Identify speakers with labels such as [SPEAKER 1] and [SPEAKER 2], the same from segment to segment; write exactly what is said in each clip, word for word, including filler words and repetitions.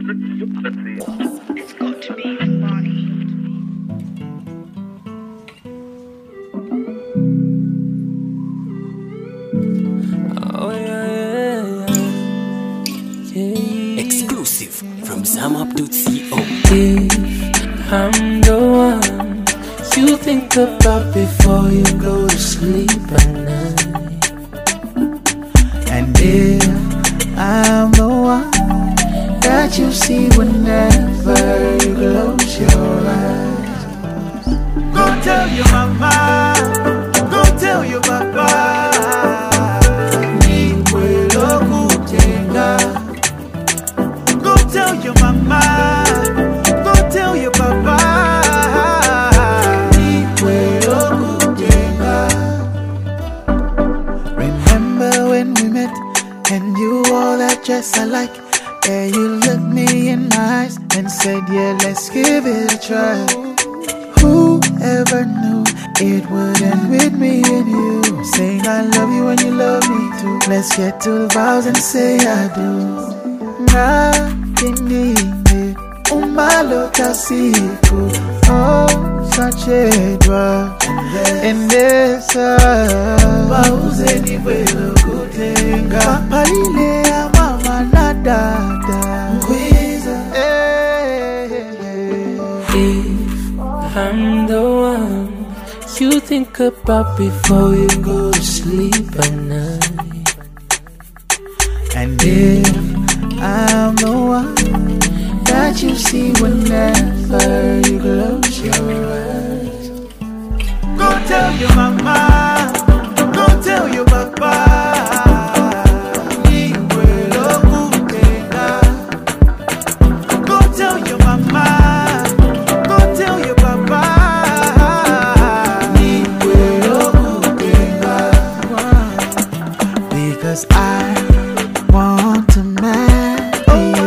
[SPEAKER 1] It's got to be Bonnie.
[SPEAKER 2] Oh yeah, yeah, yeah. yeah.
[SPEAKER 3] Exclusive from Zam dot co.
[SPEAKER 2] If I'm the one you think about before you go to sleep at night,
[SPEAKER 4] and if I'm the one that you see whenever you close your eyes, go tell your mama, go tell your papa. Go tell your mama, go tell your papa. Remember when we met and you wore that dress I like? Yeah, you looked me in my eyes and said, yeah, let's give it a try. Whoever knew it would end with me and you saying I love you and you love me too. Let's get to the vows and say I do. Nakinini umalota siku oh sachedwa endesa bauze ni welo kutenga palile ya mama na dada mwiza.
[SPEAKER 2] If I'm the one you think about before you go to sleep at night,
[SPEAKER 4] and if I'm the one that you see whenever you close your eyes, go tell your mama, go tell your papa. Go tell your mama, go tell your papa. Because I want to marry you.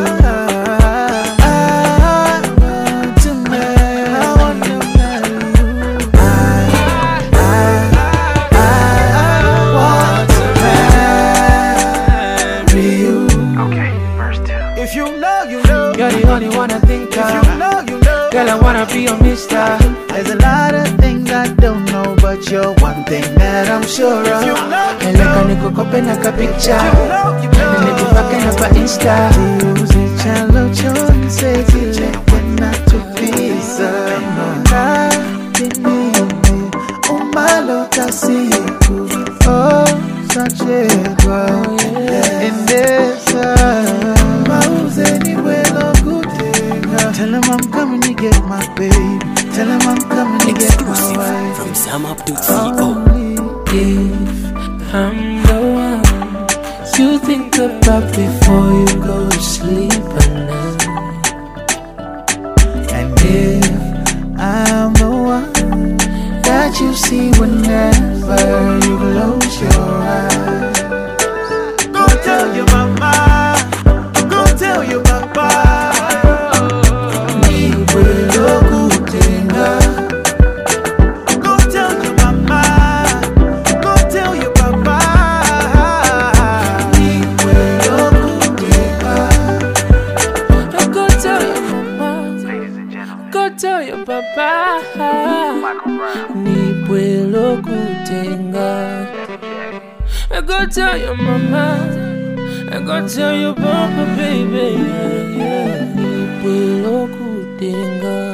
[SPEAKER 4] I want to marry, I want to marry you. I, I, I want to marry you.
[SPEAKER 5] Okay, verse two.
[SPEAKER 4] If you know, you know.
[SPEAKER 2] you're the only one I think
[SPEAKER 4] If
[SPEAKER 2] of.
[SPEAKER 4] you know, you know.
[SPEAKER 2] Girl, I wanna be your mister.
[SPEAKER 4] There's a lot of things I don't know, but you're one thing that I'm sure of. You know, you
[SPEAKER 2] Eleka
[SPEAKER 4] know.
[SPEAKER 2] nikukope na kapicha,
[SPEAKER 4] You know, you know.
[SPEAKER 2] nilipake na pa Insta.
[SPEAKER 4] Uzi chalo chonse zile kwena tupisa Nakinini umalota siku oh sachedwa endesa bauze ni welo kutenga. Tell him I'm coming to get my baby. Tell him I'm coming to get my
[SPEAKER 3] Exclusive
[SPEAKER 4] wife.
[SPEAKER 3] from Zam dot co.
[SPEAKER 4] Only
[SPEAKER 2] If I'm the one you think about before you go to sleep at night,
[SPEAKER 4] And if I'm the one that you see whenever you close your eyes, go tell your mama, go tell your papa. Ni welo kutenga. Go tell your mama, go tell your papa. Ni welo kutenga.
[SPEAKER 2] go tell your mama,
[SPEAKER 5] Ladies and gentlemen,
[SPEAKER 2] go tell your papa.
[SPEAKER 5] Michael Brown,
[SPEAKER 2] Nipwelo kutenga. Go tell your mama, go tell your papa, baby. Yeah, yeah. Nipwelo kutenga.